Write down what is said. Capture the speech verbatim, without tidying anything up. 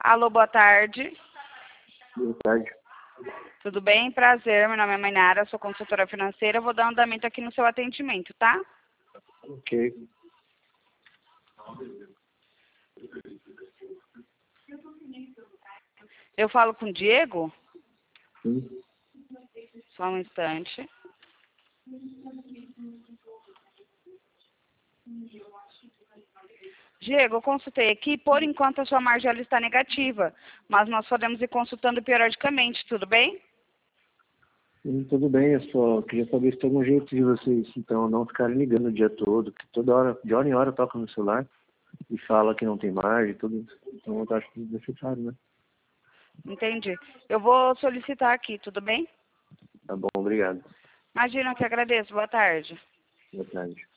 Alô, boa tarde. Boa tarde. Tudo bem? Prazer, meu nome é Mainara, sou consultora financeira. Vou dar um andamento aqui no seu atendimento, tá? Ok. Eu falo com o Diego? Sim. Só um instante. Diego, eu consultei aqui, por enquanto a sua margem ela está negativa, mas nós podemos ir consultando periodicamente, tudo bem? Sim, tudo bem, eu só queria saber se tem algum jeito de vocês, então, não ficarem ligando o dia todo, que toda hora, de hora em hora toca no celular e fala que não tem margem, tudo isso. Então eu acho necessário, né? Entendi. Eu vou solicitar aqui, tudo bem? Tá bom, obrigado. Imagina, eu que agradeço. Boa tarde. Boa tarde.